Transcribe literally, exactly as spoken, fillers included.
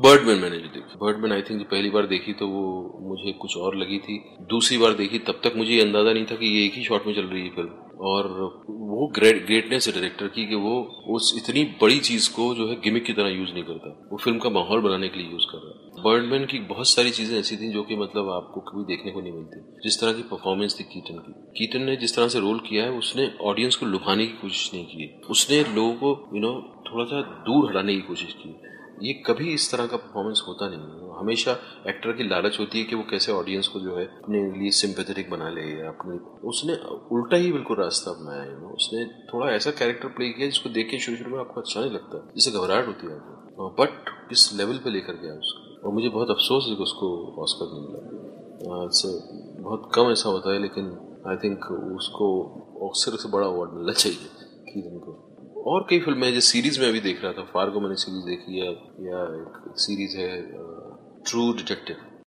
Birdman मैंने जो देखी, बर्डमैन आई थिंक जो पहली बार देखी तो वो मुझे कुछ और लगी थी, दूसरी बार देखी तब तक मुझे ये अंदाजा नहीं था कि ये एक ही शॉट में चल रही है फिल्म। और वो ग्रेट ग्रेटनेस है डायरेक्टर की कि वो उस इतनी बड़ी चीज को जो है गिमिक की तरह यूज नहीं करता, वो फिल्म का माहौल बनाने के लिए यूज कर रहा है। बर्डमैन की बहुत सारी चीजें ऐसी थी जो कि मतलब आपको कभी देखने को नहीं मिलती। जिस तरह की परफॉर्मेंस थी कीटन की, कीटन ने जिस तरह से रोल किया है उसने ऑडियंस को लुभाने की कोशिश नहीं की, उसने लोगों को यू नो थोड़ा सा दूर हटाने की कोशिश की। ये कभी इस तरह का परफॉर्मेंस होता नहीं है। हमेशा एक्टर की लालच होती है कि वो कैसे ऑडियंस को जो है अपने लिए सिंपैथेटिक बना ले या अपने, उसने उल्टा ही बिल्कुल रास्ता अपनाया है। उसने थोड़ा ऐसा कैरेक्टर प्ले किया जिसको देख के शुरू शुरू में आपको अच्छा नहीं लगता, जिससे घबराहट होती है आपको, बट किस लेवल पे लेकर गया उसको। और मुझे बहुत अफसोस है कि उसको ऑस्कर नहीं मिला। इससे बहुत कम ऐसा होता है, लेकिन आई थिंक उसको ऑस्कर से बड़ा अवार्ड मिलना चाहिए कीटन को। और कई फिल्में जो सीरीज में अभी देख रहा था, फार्गो मैंने सीरीज देखी है, या एक सीरीज है ट्रू डिटेक्टिव,